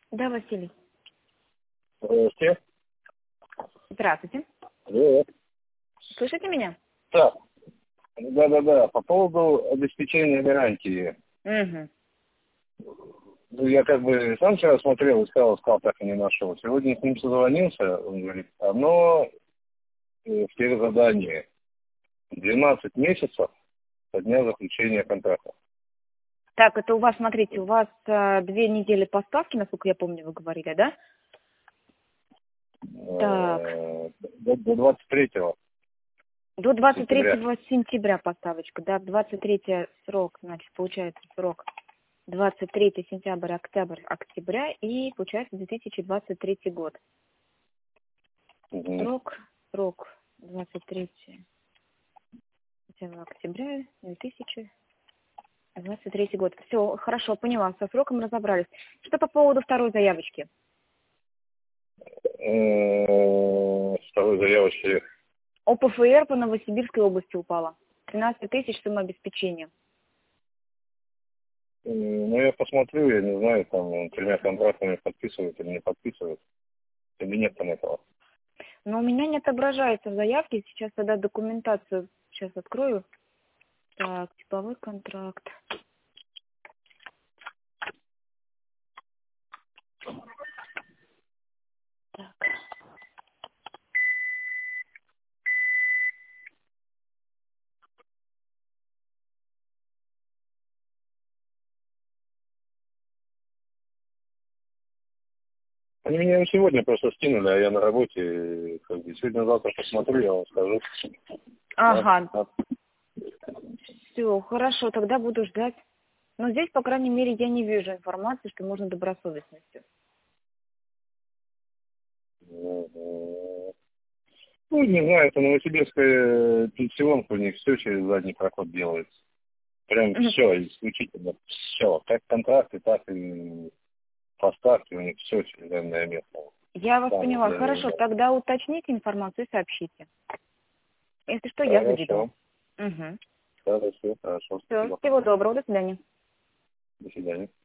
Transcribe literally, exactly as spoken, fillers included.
Да, Василий. Здравствуйте. Здравствуйте. Привет. Слышите меня? Так, да-да-да, по поводу обеспечения гарантии. Угу. Ну, я как бы сам вчера смотрел, искал, искал, так и не нашел. Сегодня с ним созвонился, он говорит, оно э, в тех задании двенадцать месяцев со дня заключения контракта. Так, это у вас, смотрите, у вас э, две недели поставки, насколько я помню, вы говорили, да? Так, Э, До, до двадцать третьего до двадцать сентября. третьего сентября поставочка, да, двадцать третий срок, значит, получается срок двадцать третий сентябрь, октябрь, октября и получается две тысячи двадцать третий год. Угу. Срок, срок двадцать третий октября две тысячи двадцать третий год. Все, хорошо, поняла, со сроком разобрались. Что по поводу второй заявочки? Э, Второй заявочки. ОПФР по Новосибирской области упала. тринадцать тысяч сумма обеспечения. Э, Ну, я посмотрю, я не знаю, там он тремя контрактами подписывают или не подписывают. Или нет там этого. Но у меня не отображается в заявке. Сейчас тогда документацию сейчас открою. Так, типовой контракт. Так. Они меня его сегодня просто скинули, а я на работе. и, Как бы, сегодня-завтра посмотрю, я вам скажу. Ага, Да, все, хорошо, тогда буду ждать. Но здесь, по крайней мере, я не вижу информации, что можно добросовестностью. да. Ну, не знаю, это новосибирская пенсионка, у них все через задний проход делается. Прям Мгм. все, исключительно все. Как контракты, так и поставки, у них все через данное место. Я вас Там, поняла. где, Хорошо, да. тогда уточните информацию и сообщите. Если что, я забегу. Хорошо, Угу. хорошо, хорошо, Все, спасибо. всего доброго, до свидания. До свидания.